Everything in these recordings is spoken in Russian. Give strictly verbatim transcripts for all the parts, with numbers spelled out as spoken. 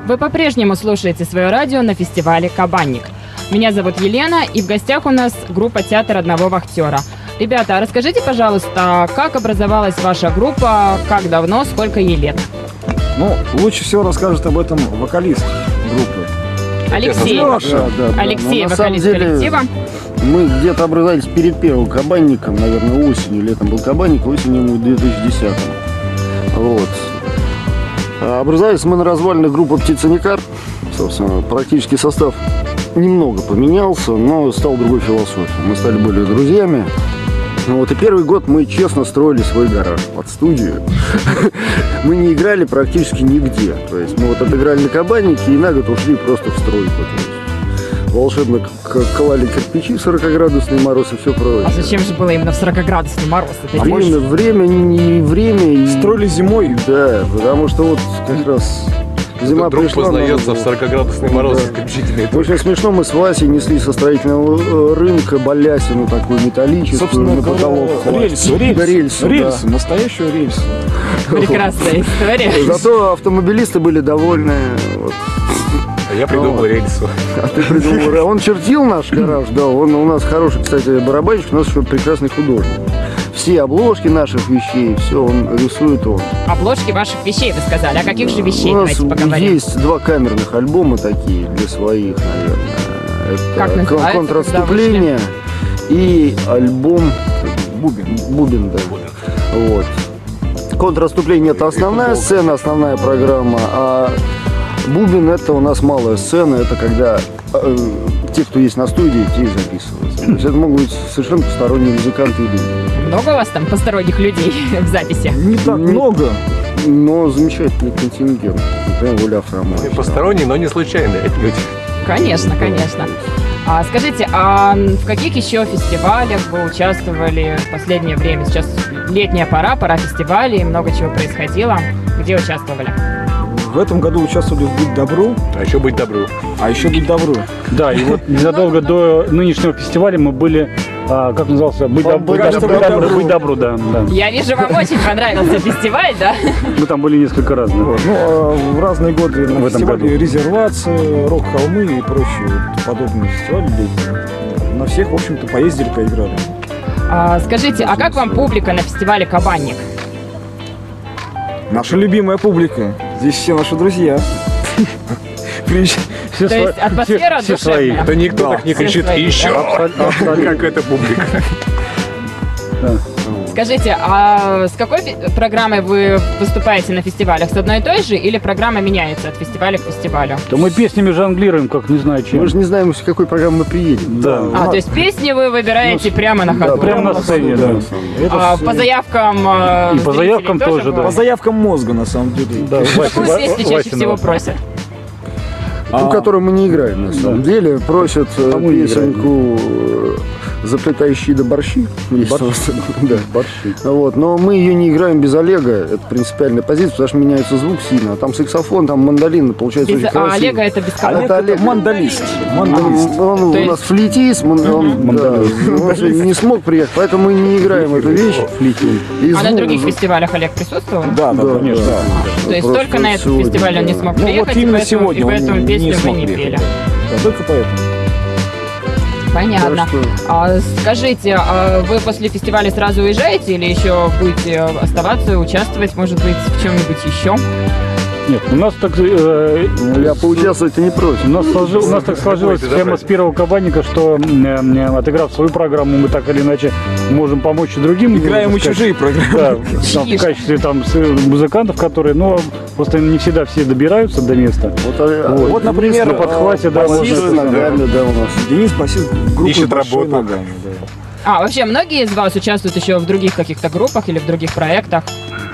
Вы по-прежнему слушаете свое радио на фестивале «Кабанник». Меня зовут Елена, и в гостях у нас группа «Театр одного вахтера». Ребята, а расскажите, пожалуйста, как образовалась ваша группа, как давно, сколько ей лет? Ну, лучше всего расскажет об этом вокалист группы. Алексей, Леша, да, да, Алексей, Но на вокалист самом деле, коллектива. Мы где-то образовались перед первым кабанником, наверное, осенью. Летом был кабанник, осенью мы в две тысячи десятом. Вот. А образовались мы на развалинах группы «Птица Никар». Собственно, практически состав немного поменялся, но стал другой философией. Мы стали более друзьями. Вот, и первый год мы честно строили свой гараж под студию. Мы не играли практически нигде. То есть мы вот отыграли на кабаннике и на год ушли просто в стройку. Волшебно клали кирпичи в сорокаградусный мороз и все прочее. А зачем же было именно в сорокаградусный мороз? Это А время, время, не время. И... Строили зимой. Да, потому что вот как раз зима Друг пришла. познается нам... в сорокаградусный мороз, да. исключительный. Очень смешно, мы с Васей несли со строительного рынка балясину такую металлическую, Собственно, на потолок. рельсу, рельсу, рельсу, рельсу, да. настоящую рельсу. прекрасная история. Зато автомобилисты были довольны. Вот. А я придумал Вот. рельсу. А ты придумал. Он чертил наш гараж, да. Он у нас хороший, кстати, барабанщик, у нас еще прекрасный художник. Все обложки наших вещей, все он рисует он. Обложки ваших вещей, вы сказали. А каких же вещей? У нас Давайте поговорим. есть два камерных альбома такие для своих, наверное. Это Как называется, «Контротступление» и альбом Бубен. Бубен, да. Вот. «Контротступление» — это основная сцена, основная программа, а Бубен — это у нас малая сцена, это когда э, те, кто есть на студии, те и записываются. То есть это могут быть совершенно посторонние музыканты и люди. Много у вас там посторонних людей в записи? Не так Не- много. Но замечательный контингент. Например, Оля Афромович. Посторонние, но не случайные люди. Конечно, конечно. А скажите, а в каких еще фестивалях вы участвовали в последнее время? Сейчас летняя пора, пора фестивалей, много чего происходило. Где участвовали? В этом году участвовали в «Будь добру», А еще быть добру. а еще «Будь добру». Да, и вот незадолго до нынешнего фестиваля мы были, а, как назывался, «Быть доб- «Быть быть добру», добру», «Быть добру», да, да. Я вижу, вам очень понравился фестиваль, да? Мы там были несколько раз. да. Вот. Ну, а в разные годы на В этом фестивале году. «Резервация», «Рок-холмы» и прочие вот подобные фестивали летние. На всех, в общем-то, поездили, поиграли. А, скажите, а как вам публика на фестивале «Кабанник»? Наша любимая публика. Здесь все наши друзья. Приезж- Все То есть атмосфера все, все свои. душевная? Это никто Да. так не Все кричит свои, еще, Абсолютно, абсолютно. как эта публика. Скажите, а с какой фи- программой вы выступаете на фестивалях? С одной и той же или программа меняется от фестиваля к фестивалю? То мы песнями жонглируем, как не знаю чем. Мы же не знаем, с какой программы мы приедем. Да. А, то есть песни вы выбираете прямо на ходу? Прямо на сцене, да. Это А, всё- по заявкам э, И по зрителей заявкам тоже, да. По бывает? заявкам мозга, на самом деле. Да, Вася- Какую Ва- песню чаще Васиного. всего просят? Ту, А. которую мы не играем, на самом деле. Просят э, А мы не песенку э, «Заплетающие до борщи». Есть у нас, да. Борщи. Вот. Но мы ее не играем без Олега. Это принципиальная позиция, потому что меняется звук сильно. Там саксофон, там мандолина, получается Без- очень а красиво. Олега это без А кого? это Олег. Мандалист. Мандалист. Он, он То у есть- нас флейтист, он, он, да, он же не смог приехать, поэтому мы не играем эту вещь. И А на звук- других фестивалях Олег присутствовал? Да, да, Да, конечно. да. То есть Просто только на этот сегодня, фестиваль он не да. смог Ну вот приехать, и именно поэтому, сегодня и он поэтому не песню вы смог не приехать. пели. Да, только поэтому. Понятно. Так что- А, скажите, а вы после фестиваля сразу уезжаете или еще будете оставаться, участвовать, может быть, в чем-нибудь еще? Нет, у нас так, э, Ну, я поучаствовать-то не у против. нас, сложил- у нас так сложилось Какой-то прямо забрать. с первого кабанника, что м, э, отыграв свою программу, мы так или иначе можем помочь и другим. Играем и так сказать, чужие программы. Да, там, в качестве там, с- музыкантов, которые, ну, просто не всегда все добираются до места. Вот, а, Вот, Вот, например, на подхвате, да, басист, можно- ногами, да, у нас. Денис басист группы Ищет «Большой работу. ногами», да. А, вообще, многие из вас участвуют еще в других каких-то группах или в других проектах?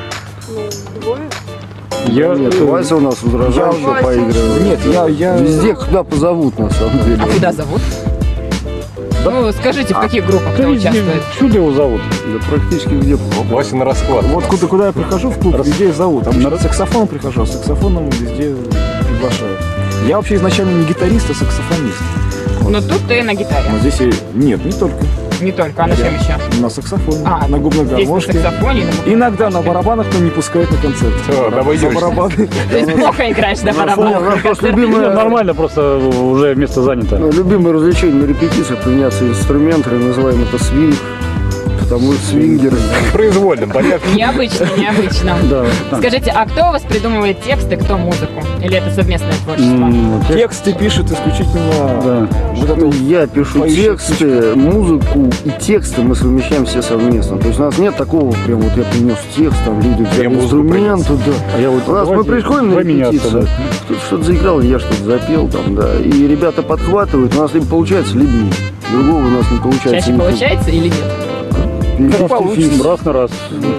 Я, Нет, э, Вася у нас возражал, что поигрывает. Нет, я, я... Везде, куда позовут, на самом деле. А куда зовут? Ну, скажите, в каких группах да кто везде, участвует? чудо его зовут. Да практически где. Вася на расклад. Вот куда, куда я прихожу в клуб, везде зовут. Там на саксофон прихожу, а с саксофоном везде приглашают. Я вообще изначально не гитарист, а саксофонист. Ну, тут ты на гитаре. Но здесь и... Нет, не только. Не только, а на чем еще? На саксофоне, А, на губной здесь на гармошке. саксофоне. на губной Иногда на гармошке. барабанах, но не пускают на концерт. Всё, За обойдёшься. барабаны. То есть плохо играешь на Не, у барабанах. нас просто Ну, любимое, нормально, просто уже место занято. ну, любимое развлечение на репетициях поменяться инструментами, называем это свинг. Потому что свингеры. В произвольном порядке. Необычно, необычно. Да. Скажите, а кто у вас придумывает тексты, кто музыку? Или это совместное творчество? М, текст, Тексты пишет исключительно да. вот это вот. Я пишу Поющая тексты, музыку и тексты мы совмещаем все совместно. То есть у нас нет такого, прям вот я принес текст, там люди взяли Я музыку инструменты, да. А я вот У нас мы давайте приходим на поменяться, репетицию, да. кто-то что-то заиграл, я что-то запел там, да. И ребята подхватывают, у нас либо получается, либо нет. Другого у нас не получается. Чаще ничего. получается или нет? Фифти Получится. фифти. Раз на раз.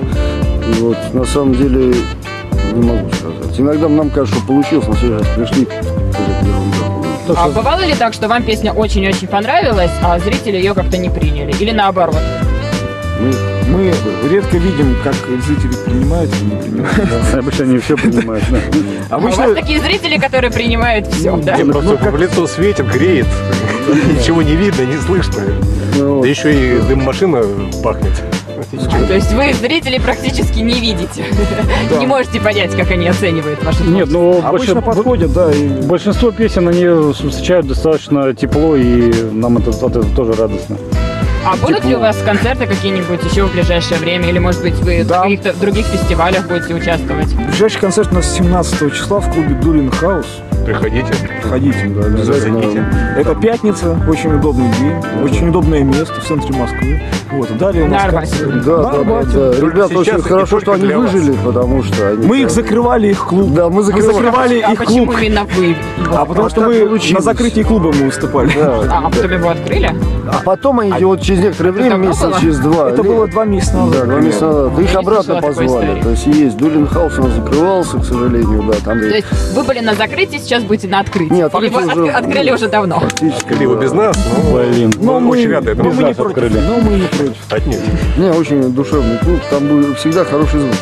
И вот на самом деле не могу сказать. Иногда нам кажется, что получилось, на следующий раз пришли, какая-то ерунда. То, А что- бывало ли так, что вам песня очень-очень понравилась, а зрители ее как-то не приняли? Или наоборот? Мы Мы редко видим, как зрители принимают или не принимают. Обычно не все понимают. да. А у Обычно вас такие зрители, которые принимают все, да? Мне просто в лицо светит, греет. Ничего не видно, не слышно. ну, вот, Да еще и дым машина пахнет. То есть вы зрителей практически не видите. Да. Не можете понять, как они оценивают ваши Нет, ну обычно больше- подходят, да, и большинство песен они встречают достаточно тепло, и нам это, от этого тоже радостно. А будут ли у вас концерты какие-нибудь еще в ближайшее время? Или, может быть, вы Да. в каких-то в других фестивалях будете участвовать? ближайший концерт у нас семнадцатого числа в клубе Дулин Хаус. Приходите. Ходите, да, обязательно. Зацените. Это пятница, очень удобный день, очень удобное место в центре Москвы. Вот, далее у На нас Арбате. концерт. да, На да, да, Арбате. да. Только Ребята сейчас очень и хорошо, только что они для вас. выжили, потому что они... Мы их там- закрывали, их клуб. Да, мы Мы закрывали. закрывали А их почему клуб. именно вы? А потому А что так мы получилось. на закрытии клуба мы выступали. Да. А, потом его открыли? А потом они вот через некоторое время, давно месяца было? через два, Это лет- было два месяца Да, назад. два месяца назад. Их Я не обратно слышала такой позвали. истории. То есть есть Дулин Хаус, у нас закрывался, к сожалению, да, там То есть вы были на закрытии, сейчас будете на открытии? Нет, Или вы открытие уже- от- открыли уже давно? практически. Либо без нас, но Блин. Но мы, очень рады но этому. мы не Без нас против. открыли. Но мы не против. отнюдь. Не, очень душевный клуб, там был всегда хороший звук.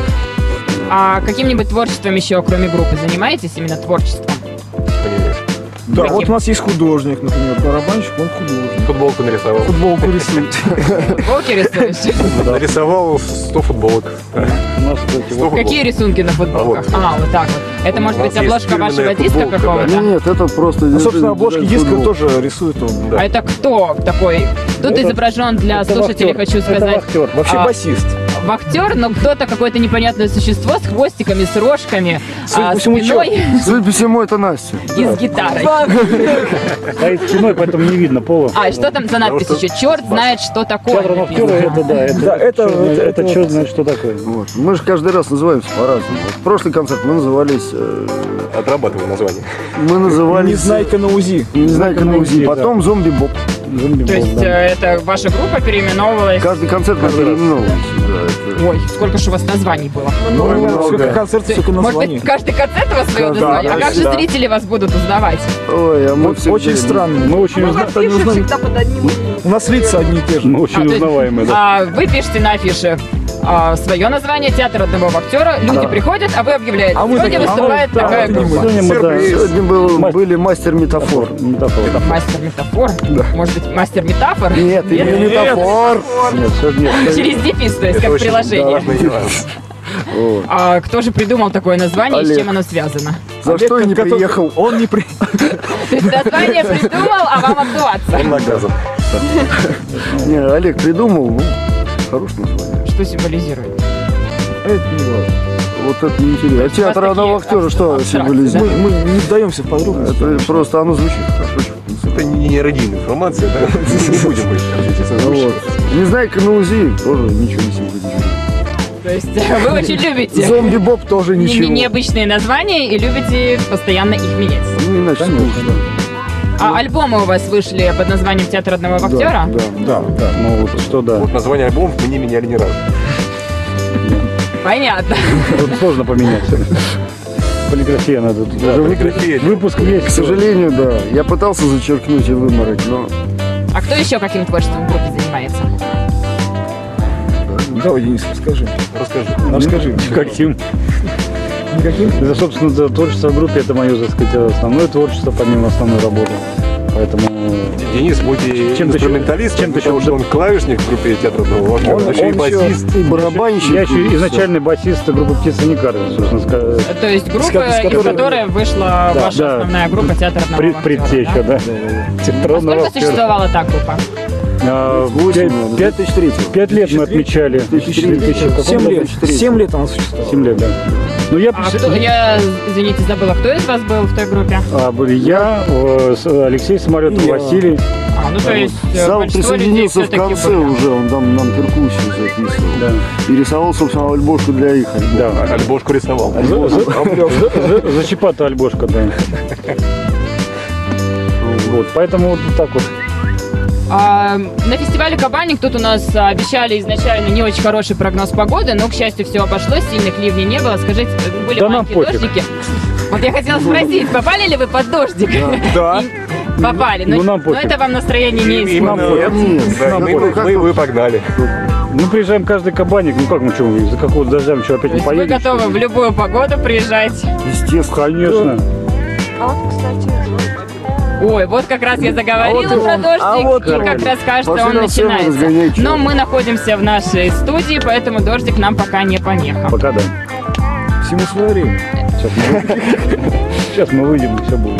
А каким-нибудь творчеством еще, кроме группы, занимаетесь именно творчеством? Понимаешь. Да, Каким? вот у нас есть художник, например, барабанщик, он художник. Футболку нарисовал. Футболку рисует. Футболки рисуешь? Нарисовал сто футболок. У нас, кстати, Сто вот- Какие рисунки на футболках? А, вот. А, вот так вот. Это может У нас быть обложка есть вашего фирменная диска футболка, какого-то? Нет, нет, это просто... Ну, собственно, обложки это диска футбол. тоже рисует он. Да. А это кто такой? Тут Это- изображен для это слушателей, вахтер. хочу Это сказать, вахтер. Вообще А, басист. вахтер, но кто-то какое-то непонятное существо с хвостиками, с рожками, Судя а, по всему, спиной Судя по всему, это Настя. и с гитарой. Стоит спиной, поэтому не видно пола. А, и что там за надпись Потому что- еще? Черт знает, что такое. Театр актера, написано. это да, это, Да, это- черт знает- это это вот- черт знает, что такое. Вот. Мы же каждый раз называемся по-разному. Вот прошлый концерт мы назывались... э, Отрабатываю название. мы назывались... Незнайка на УЗИ. Незнайка на УЗИ. да. Потом зомби-боб. Зомби То был, есть да. э, это ваша группа переименовывалась? Каждый концерт мы Каждый раз. переименовывались. Да, это- Ой, сколько же у вас названий было? Ну, много. сколько концертов, столько Может названий. быть, каждый концерт у вас свое Да, название? да, А как же да. зрители вас будут узнавать? Ой, а мы Вот все очень время- странно. Мы очень, Мы узна- как-то не узнаем. У нас лица одни и те же. мы очень А, то есть, узнаваемые, да. а, вы пишете на афише а, свое название, театр одного актера, люди Да. приходят, а вы объявляете. А мы Сегодня такие, а мы- выступает да, такая вот группа. Сегодня мы, да, Сегодня был, Мастер. были мастер-метафор. метафора. Мастер метафор? Может быть, мастер метафор? Нет, и не метафор. Нет, все, нет. всё- Через дефис, то есть Это как очень приложение. важный нюанс. Вот. А кто же придумал такое название и с Олег. чем оно связано? За что я не Который- приехал? Он не при... То есть название придумал, а вам отдуваться. Он наказан. Не, Олег придумал, ну, хорошее название. Что символизирует? Это не важно. Вот это неинтересно. А театр такие одного актера что абстракции, символизирует? Мы, мы не вдаемся в подробности. Это просто оно звучит хорошо. Это не радийная информация, да? Не будем больше Ну вот. Незнайка на УЗИ тоже ничего не символизирует. То есть вы очень любите Зомби-боб тоже не- ничего. необычные названия и любите постоянно их менять. Ну, иначе скучно. А альбомы у вас вышли под названием «Театр одного Да, актера»? да. Да, да. Ну, вот что да. Вот название альбомов мы не меняли ни разу. Понятно. Вот сложно поменять. Полиграфия надо. Тут Да, уже полиграфия. Выпуск есть. К сожалению, да. Я пытался зачеркнуть и вымороть, но... А кто еще каким творчеством в группе занимается? Давай, Денис, расскажи. Расскажи. Расскажи. Каким? Никаким? Да, собственно, да, творчество в группе это мое, так сказать, основное творчество помимо основной работы. Поэтому Денис мультиинструменталист, чем-то потому еще- что он клавишник в группе театра одного Он, актера, еще и он басист. и барабанщик. я еще и всё. изначальный басист группы «Птица Никар», собственно сказать. То есть группа, С ко- с из которой- которой вышла Да, ваша да. основная группа «Театр одного Пред, актера», предтеча, да. Театр А одного сколько актера. существовала та группа? А, Восемь, пять- наверное, пять- две тысячи третьего. Пять лет мы отмечали. две тысячи третьего. в каком Семь году? лет. две тысячи третьего. Семь лет она существовала. Семь лет, да. Ну, я, А приш- кто, я, извините, забыла, кто из вас был в той группе? А, были я, э, с- Алексей Самолетов, И я. Василий. А, ну то есть э, Сам большинство людей присоединился в все-таки конце были. уже, он там нам перкуссию записывал. Да. И рисовал, собственно, альбошку для их альбома. Да. Альбошку рисовал. За- за- за- Зачепата альбошка, да. Вот, поэтому вот так вот. А, на фестивале «Кабанник» тут у нас а, обещали изначально не очень хороший прогноз погоды, но, к счастью, все обошлось, сильных ливней не было. Скажите, э, были Да нам маленькие пофиг. дождики? Вот я хотела спросить, попали ли вы под дождик? Да. И Попали. Ну, но, нам но пофиг. это вам настроение не Именно испортило. нет. Нет, Да, нам мы, пофиг. мы, мы, мы погнали. Мы приезжаем каждый кабанник, ну как мы что, из-за какого-то дождя мы что, опять То не есть вы поедем? готовы что в ли? любую погоду приезжать? Естественно. Конечно. Ой, вот как раз я заговорила А вот про он, дождик, а вот и он. как раз кажется, Пошли он на сцену, начинается. разгоняй, чё. Но мы находимся в нашей студии, поэтому дождик нам пока не помеха. Пока да. Всему свое время. Сейчас мы, сейчас мы выйдем, и все будет.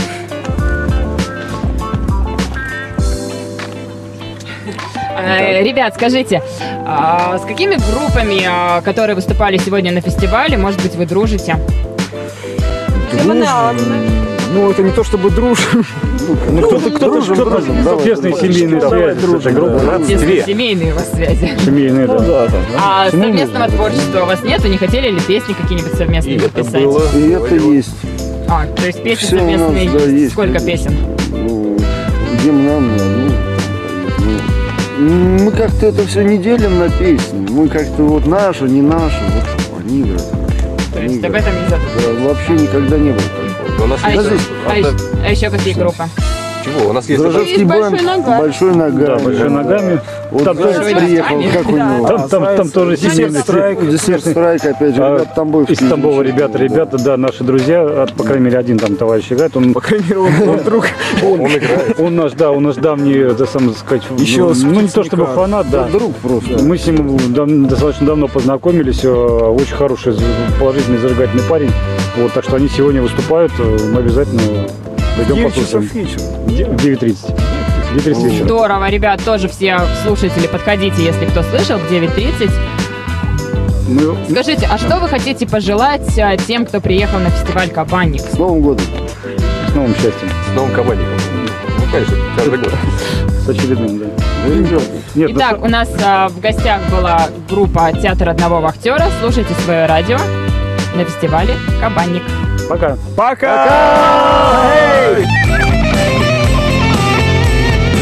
Э, Ребят, скажите, а с какими группами, а, которые выступали сегодня на фестивале, может быть, вы дружите? Дружим. Ну, это не то чтобы дружим. Ну, кто-то, кто-то, дружим, кто-то дружим, давай, тесные давай. семейные Давай, связи с дружим, этой группой. да. Если Две. семейные у вас связи. Семейные, да. Да, да. А Почему совместного нет? творчества у вас нету? Не хотели ли песни какие-нибудь совместные И это записать? было. И это есть. А, то есть песни Всё у нас, совместные да, есть, Сколько конечно. песен? Ну, гимнам, ну, ну, мы как-то это все не делим на песни. Мы как-то вот нашу, не нашу, вот они играют. То Они есть об играют. этом не задумывались. Да, вообще никогда не было такого. У нас А есть... еще, а одна- еще- а еще какие группы? Чего? У нас есть... одна- Дрожжевский Есть банд, большой нога. большой нога. Да, большими ногами. Вот Там Заяц тоже- приехал, Большой как у ногами, него. Там, там, там тоже Десерт семейные страйк, десерт страйк, опять же, А, ребята Тамбовские. из Тамбова ребята, ребята, да, наши друзья, а, по крайней мере, один там товарищ играет, он, По крайней мере, он он друг. Он играет. он наш, да, он наш давний, это самое сказать, Еще ну, с ну, не то чтобы выпускника. фанат, да. Друг просто. Мы с ним дав- достаточно давно познакомились, э, очень хороший, з- положительный, зажигательный парень. Вот, так что они сегодня выступают, э, мы обязательно пойдем девять часов послушаем. вечера. В девять тридцать. девять тридцать вечера. Здорово, ребят, тоже все слушатели, подходите, если кто слышал, к девять тридцать. Мы- Скажите, а что вы хотите пожелать а, тем, кто приехал на фестиваль «Кабанник»? С Новым годом. С новым счастьем, С новым кабанником. Ну, конечно, каждый год. с очередным, да. Нет, ну, Итак, у нас а, в гостях была группа «Театр одного вахтера». Слушайте свое радио на фестивале «Кабанник». пока. Пока!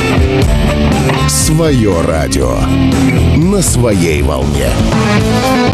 Свое радио на своей волне.